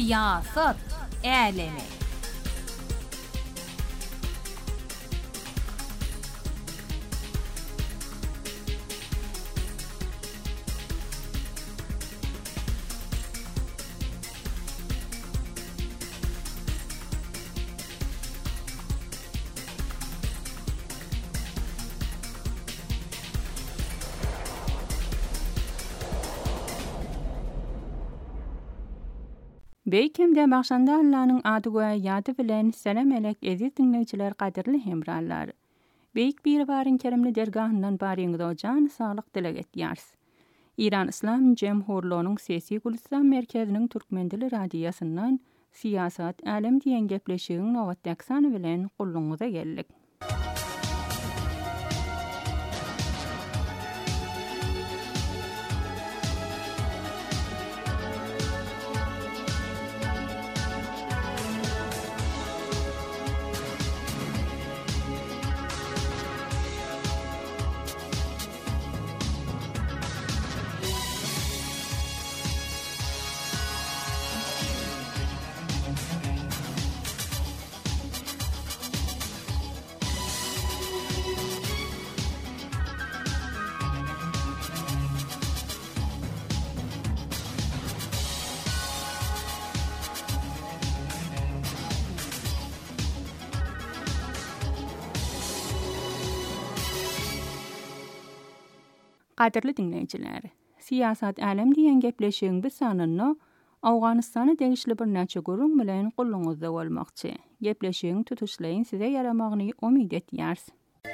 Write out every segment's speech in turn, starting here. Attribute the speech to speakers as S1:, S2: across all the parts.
S1: Siyaset alemi.
S2: Beýkemde başanda Allah'ın adı we ýady bilen selam elek eziz dinleýijiler, gaderli hemrallar. Beýik bir barın kerimli dergahyndan baryňyza jan saglyk dilek etýäris. İran İslam Jemhurluğunyň Sesi Gulistan merkeziniň türkmen dili radiosynyň Siýasat alem diýen gepleşigiň nowatdaksany bilen gulluňyza geldik. Gaderli dinleýijiler, Siýasat alem diýen gepleşigiň bir sanyny Awganystana degişli bir näçe gurrun bilen gulluňyzda bolmakçy. Gepleşigiň tutuşlaryň size ýaramagyny umyt etýäris.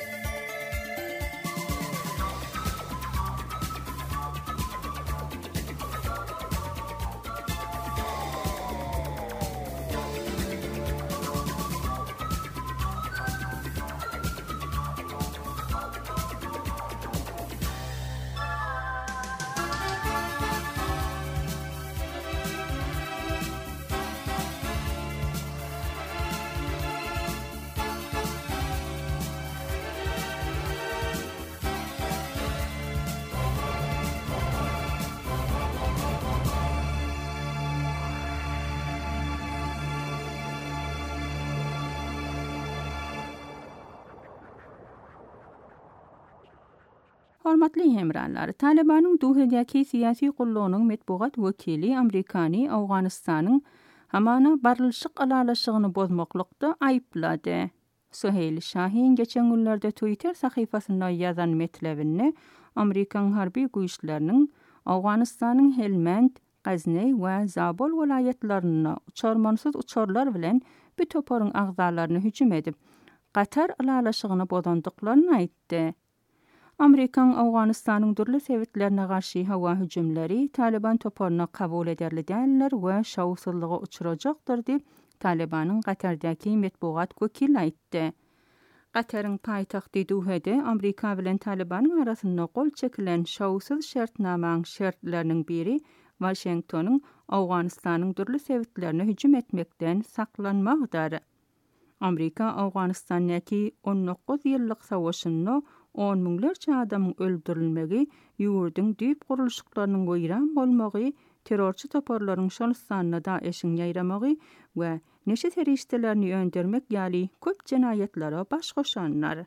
S2: Hormatly hemrallar, Talibanyň Duhadäki siýasy gullugynyň metbuat wekili Amerikany Awganystanyň hamana barylşyk alalaşygyny bozmaklykda aýplady. Suheyl Şahin geçen günlerde Twitter sahypasynda ýazan metlebini Amerikan harby güýçleriniň Awganystanyň Helmand, Gazney we Zabol welaýatlaryna uçarmansyz uçarlar bilen bir toparyň agzalaryny hüjüm edip, Qatar alalaşygyny bozandyklaryny aýtdy. Amerikan Awganystanyň dürli sebitlerine garşy hawa hüjümleri Taliban toparyna kabul ederli däller we şawsuzlyga uçurajakdyr diýip Talibanyň Qatardaky metbuat wekili aýtdy. Qataryň paýtagty Duhada Amerika bilen Talibanyň arasynda gol çekilen şawsuz şertnamaň şertleriniň biri Washingtonyň Awganystanyň dürli sebitlerine hüjüm etmekden saklanmagdyr. Amerika Awganystandaky 19 ýyllyk savaşynda 10 miňlerçe adamyň öldürilmegi, ýurdun düýp gurulşyklarynyň goýran bolmagy, terrorçy toparlaryň şol sanyna da eşiň ýaýramagy we neşe terişdelerini öndürmek ýaly köp jenaýetlara baş goşanlar.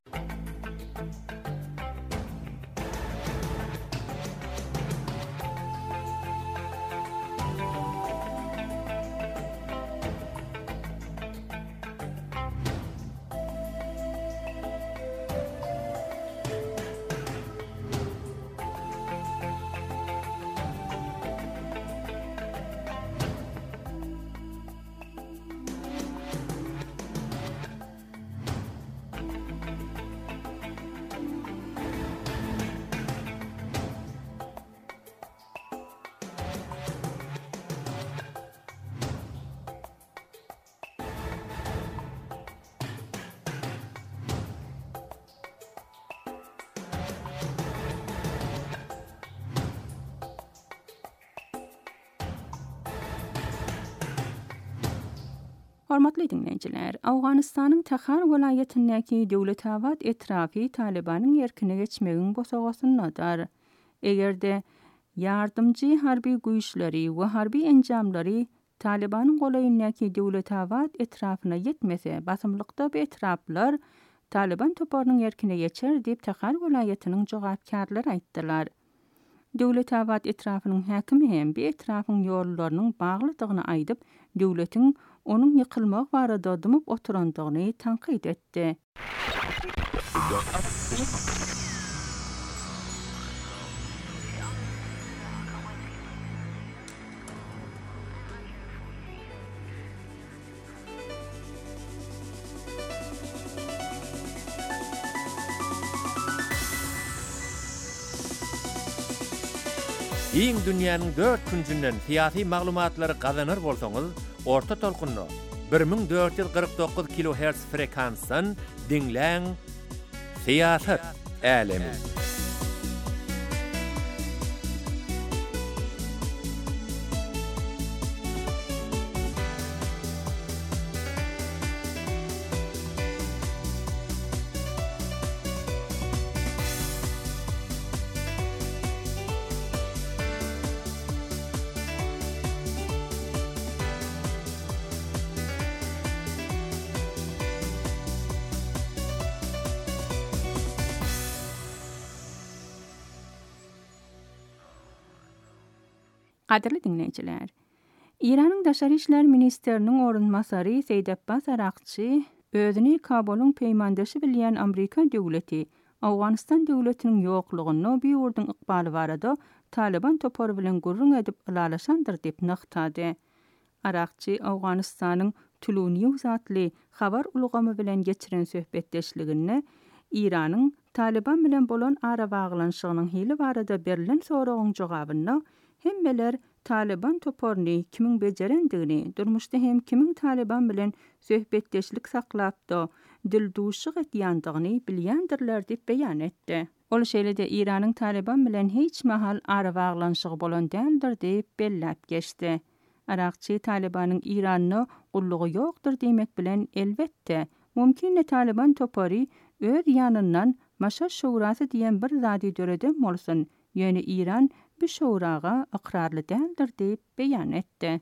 S2: Hormatly dinleyijiler, Awganystanyň Taxar welaýatyndaky döwletawat etrafy Talibanyň ýerkine geçmegiň bosagasyndadyr. Egerde ýardymjy harby güýçleri we harby enjamlary Talibanın golayındaki döwlet-awat etrafına yetmese, basımlykda bu etraplar Taliban toporunun erkine geçer diýip Takhar welaýatynyň jogapkarlary aýtdylar. Döwlet-awat etrafynyň häkimi hem bu etrafyň ýollarynyň baglydygyny aýdyp, döwletiň onuň ýykylmak barada dymyp oturandygyny tanqid etdi.
S3: Iň dünýäniň 4 küncünden siyasi maglumatlary gazanır bolsaňyz, orta tolkunny 1449 kHz frekansdan dinläň. Siýasat älemi.
S2: Qadirli dinleyijiler, İranyň Daşary işler ministeriniň orunmasary Seýid Abbas Arakçy özüni Kabul'un peýmandaşy bilýän Amerika döwleti, Awganistan döwletiniň ýoklugyny bu ýurduň ykbaly barada Taliban toporu bilen gurrun edip ılalaşandyr diýip nykdady. Arakçy Awganistanyň Tuluniýa zatly habar ulgamy bilen geçiren söhbetdeşligine İranyň Taliban bilen bolan ara baglanşygynyň hili barada berilen soragyň jogabyna hemmeler Taliban toporuny kimin bejerendigini, durmuşda hem kimin Taliban bilen söhbetdeşlik saklapdy, dilduşyk etýändigini bilýändirler diýip beýan etdi. Ol şeýle-de İranyň Taliban bilen hiç mahal ara baglanşygy bolan däldir diýip belläp geçdi. Arakçy Talibanyň İranyny gullugy ýokdur diýmek bilen elbetde mümkin Taliban topory öz ýanyndan Maşa şurasy diýen bir zady döreden bolsun, ýöne İran bu şuraga iqrarly däldir diýip beýan etdi.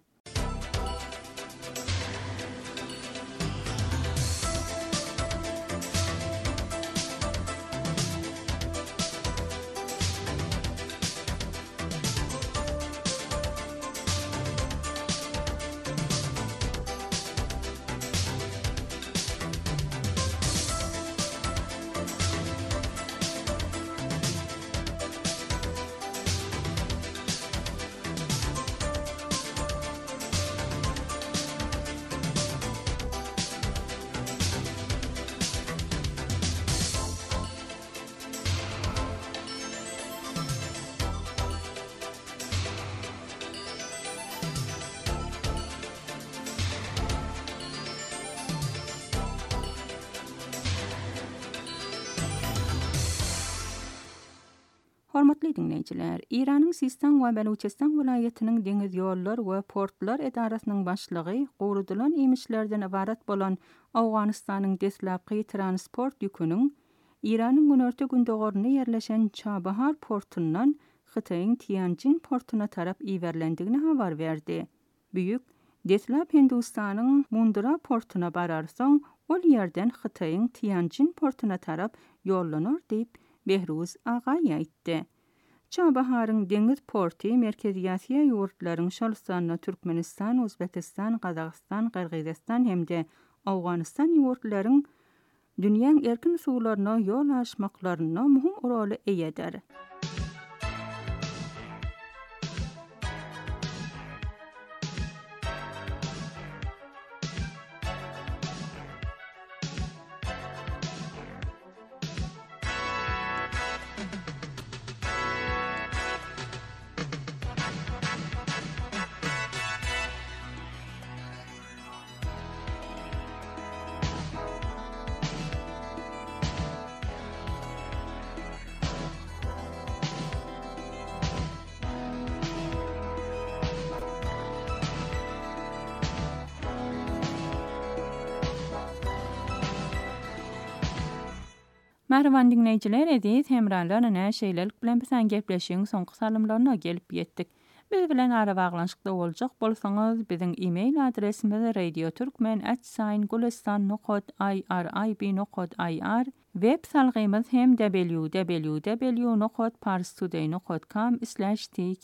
S2: Hormatly dinleyijiler, İranyň Sistan we Baluchistan welaýatynyň deňiz ýollar we portlar edarasynyň başlygy gowrudylan emişlerden ibarat bolan Awganistanyň deslapky transport ýüküniň İranyň günörtü gündogaryna ýerleşen Çabahar portundan Hytaýyň Tianjin portuna tarap iýerlendigini habar berdi. Büyük deslap Hindistanyň Mundra portuna bararsoň, ol ýerden Hytaýyň Tianjin portuna tarap ýollanur diýip Behruz Agay aýtdy. Çabaharyň deňiz porty Merkezi Asiýa ýurtlaryň şolsanyna Türkmenistan, Uzbekistan, Kazakystan, Kyrgyzstan hemde Awganistan ýurtlaryň dünýäň erkin suwlaryna ýol açmaklaryna muhim roly eýeder. Merhaban dinleyijiler, ediz hemralar näşeýlelik bilen bilen gepleşiň soňky salymlaryna gelip ýetdik. Biz bilen ara baglanşykda boljak bolsaňyz, biziň e-mail adresimiz radioturkmen@gulistan.irib.ir, web salgymyz hem www.parstoday.com/tk.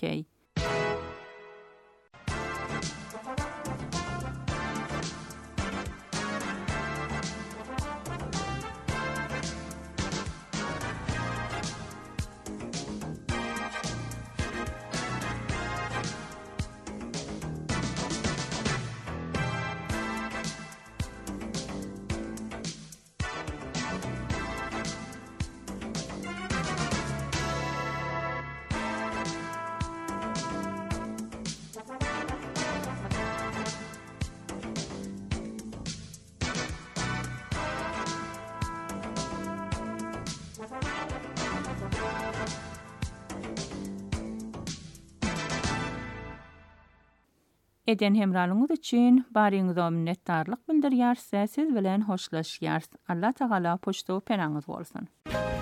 S2: Eden hemralyňyz üçin baryňyza minnetdarlyk bildirýär, siz bilen hoşlaşýar. Allah Taala poçta peraňyz bolsun.